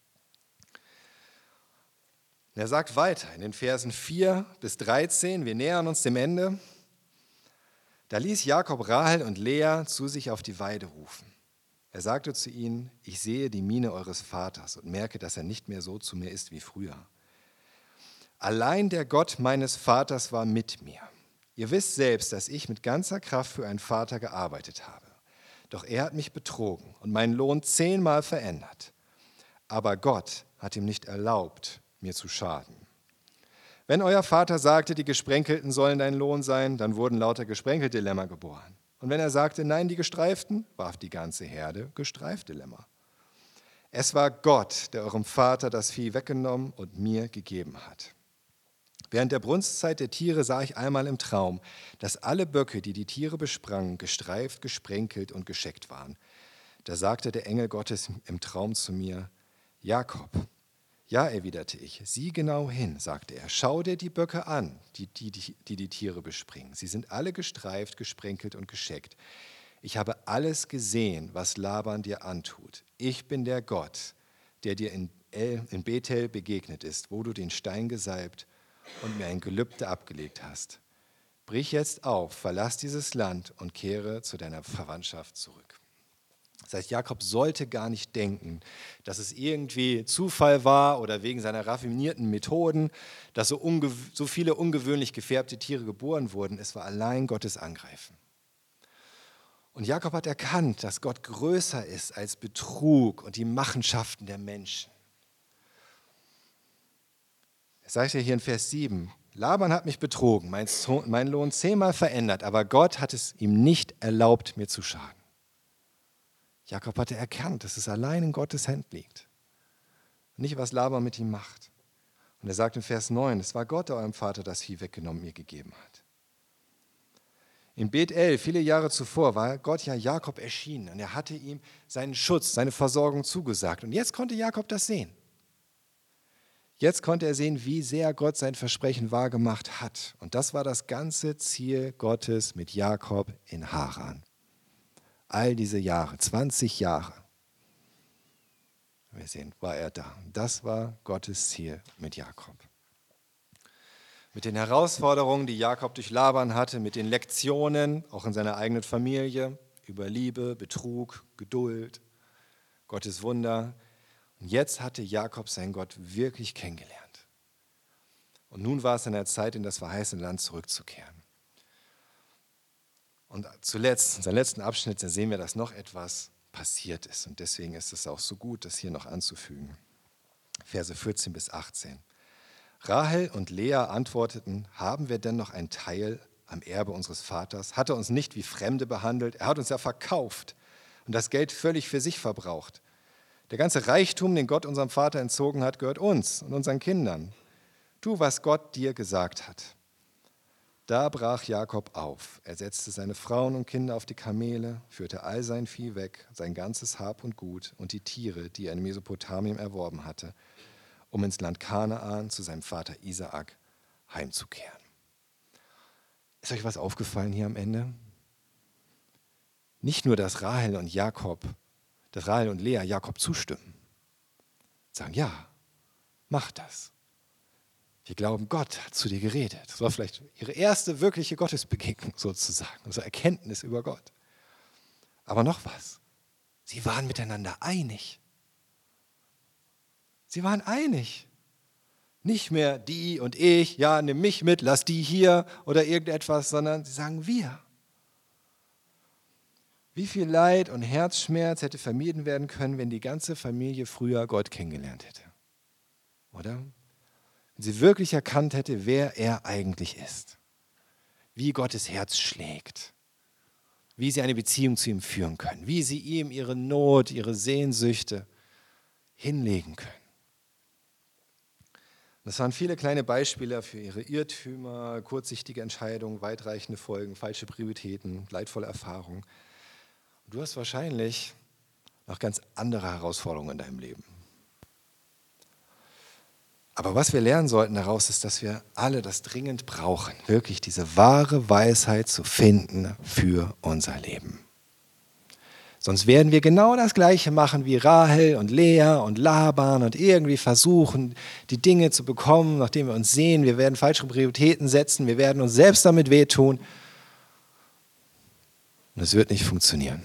Er sagt weiter in den Versen vier bis dreizehn, wir nähern uns dem Ende. Da ließ Jakob Rahel und Lea zu sich auf die Weide rufen. Er sagte zu ihnen, ich sehe die Miene eures Vaters und merke, dass er nicht mehr so zu mir ist wie früher. Allein der Gott meines Vaters war mit mir. Ihr wisst selbst, dass ich mit ganzer Kraft für einen Vater gearbeitet habe. Doch er hat mich betrogen und meinen Lohn zehnmal verändert. Aber Gott hat ihm nicht erlaubt, mir zu schaden. Wenn euer Vater sagte, die Gesprenkelten sollen dein Lohn sein, dann wurden lauter gesprenkelte Lämmer geboren. Und wenn er sagte, nein, die Gestreiften, warf die ganze Herde gestreifte Lämmer. Es war Gott, der eurem Vater das Vieh weggenommen und mir gegeben hat. Während der Brunstzeit der Tiere sah ich einmal im Traum, dass alle Böcke, die die Tiere besprangen, gestreift, gesprenkelt und gescheckt waren. Da sagte der Engel Gottes im Traum zu mir, Jakob. Ja, erwiderte ich, sieh genau hin, sagte er, schau dir die Böcke an, die die, die die die Tiere bespringen. Sie sind alle gestreift, gesprenkelt und gescheckt. Ich habe alles gesehen, was Laban dir antut. Ich bin der Gott, der dir in, El, in Bethel begegnet ist, wo du den Stein gesalbt und mir ein Gelübde abgelegt hast. Brich jetzt auf, verlass dieses Land und kehre zu deiner Verwandtschaft zurück. Das heißt, Jakob sollte gar nicht denken, dass es irgendwie Zufall war oder wegen seiner raffinierten Methoden, dass so, unge- so viele ungewöhnlich gefärbte Tiere geboren wurden. Es war allein Gottes Angreifen. Und Jakob hat erkannt, dass Gott größer ist als Betrug und die Machenschaften der Menschen. Er sagt ja hier in Vers sieben, Laban hat mich betrogen, mein, Sohn, mein Lohn zehnmal verändert, aber Gott hat es ihm nicht erlaubt, mir zu schaden. Jakob hatte erkannt, dass es allein in Gottes Hand liegt. Nicht, was Laban mit ihm macht. Und er sagt in Vers neun, es war Gott, der eurem Vater das Vieh weggenommen mir gegeben hat. In Bethel, viele Jahre zuvor, war Gott ja Jakob erschienen und er hatte ihm seinen Schutz, seine Versorgung zugesagt. Und jetzt konnte Jakob das sehen. Jetzt konnte er sehen, wie sehr Gott sein Versprechen wahrgemacht hat. Und das war das ganze Ziel Gottes mit Jakob in Haran. All diese Jahre, zwanzig Jahre, wir sehen, war er da. Das war Gottes Ziel mit Jakob. Mit den Herausforderungen, die Jakob durch Laban hatte, mit den Lektionen, auch in seiner eigenen Familie, über Liebe, Betrug, Geduld, Gottes Wunder. Und jetzt hatte Jakob seinen Gott wirklich kennengelernt. Und nun war es an der Zeit, in das verheißene Land zurückzukehren. Und zuletzt, in seinem letzten Abschnitt, da sehen wir, dass noch etwas passiert ist. Und deswegen ist es auch so gut, das hier noch anzufügen. Verse vierzehn bis achtzehn. Rahel und Lea antworteten, haben wir denn noch einen Teil am Erbe unseres Vaters? Hat er uns nicht wie Fremde behandelt? Er hat uns ja verkauft und das Geld völlig für sich verbraucht. Der ganze Reichtum, den Gott unserem Vater entzogen hat, gehört uns und unseren Kindern. Tu, was Gott dir gesagt hat. Da brach Jakob auf. Er setzte seine Frauen und Kinder auf die Kamele, führte all sein Vieh weg, sein ganzes Hab und Gut und die Tiere, die er in Mesopotamien erworben hatte, um ins Land Kanaan zu seinem Vater Isaak heimzukehren. Ist euch was aufgefallen hier am Ende? Nicht nur, dass Rahel und Jakob, dass Rahel und Lea Jakob zustimmen, sagen, ja, mach das. Wir glauben, Gott hat zu dir geredet. Das war vielleicht ihre erste wirkliche Gottesbegegnung sozusagen, also Erkenntnis über Gott. Aber noch was, sie waren miteinander einig. Sie waren einig. Nicht mehr die und ich, ja, nimm mich mit, lass die hier oder irgendetwas, sondern sie sagen wir. Wie viel Leid und Herzschmerz hätte vermieden werden können, wenn die ganze Familie früher Gott kennengelernt hätte? Oder? Wenn sie wirklich erkannt hätte, wer er eigentlich ist. Wie Gottes Herz schlägt. Wie sie eine Beziehung zu ihm führen können. Wie sie ihm ihre Not, ihre Sehnsüchte hinlegen können. Das waren viele kleine Beispiele für ihre Irrtümer, kurzsichtige Entscheidungen, weitreichende Folgen, falsche Prioritäten, leidvolle Erfahrungen. Du hast wahrscheinlich noch ganz andere Herausforderungen in deinem Leben. Aber was wir lernen sollten daraus ist, dass wir alle das dringend brauchen, wirklich diese wahre Weisheit zu finden für unser Leben. Sonst werden wir genau das Gleiche machen wie Rahel und Lea und Laban und irgendwie versuchen, die Dinge zu bekommen, nachdem wir uns sehen. Wir werden falsche Prioritäten setzen, wir werden uns selbst damit wehtun. Und es wird nicht funktionieren.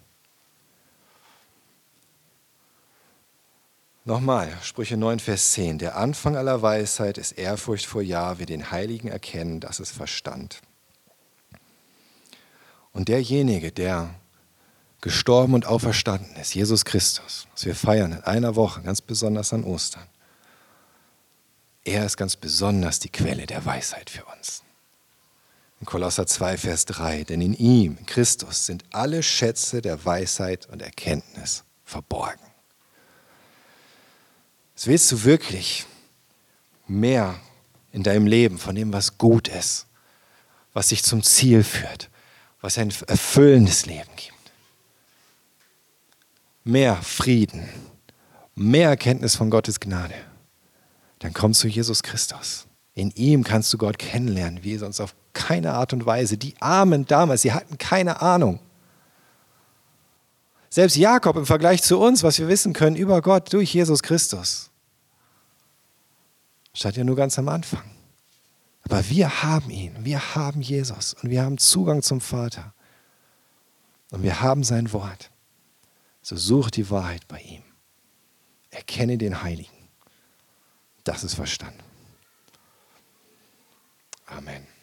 Nochmal, Sprüche neun, Vers zehn. Der Anfang aller Weisheit ist Ehrfurcht vor Jahwe, den Heiligen erkennen, das ist Verstand. Und derjenige, der gestorben und auferstanden ist, Jesus Christus, was wir feiern in einer Woche, ganz besonders an Ostern, Er ist ganz besonders die Quelle der Weisheit für uns. In Kolosser zwei, Vers drei, denn in ihm, in Christus, sind alle Schätze der Weisheit und Erkenntnis verborgen. Was willst du wirklich mehr in deinem Leben von dem, was gut ist, was dich zum Ziel führt, was ein erfüllendes Leben gibt? Mehr Frieden, mehr Erkenntnis von Gottes Gnade. Dann komm zu Jesus Christus. In ihm kannst du Gott kennenlernen, wie sonst auf keine Art und Weise. Die Armen damals, sie hatten keine Ahnung. Selbst Jakob im Vergleich zu uns, was wir wissen können über Gott durch Jesus Christus, stand ja nur ganz am Anfang. Aber wir haben ihn, wir haben Jesus und wir haben Zugang zum Vater. Und wir haben sein Wort. So such die Wahrheit bei ihm. Erkenne den Heiligen. Das ist Verstand. Amen.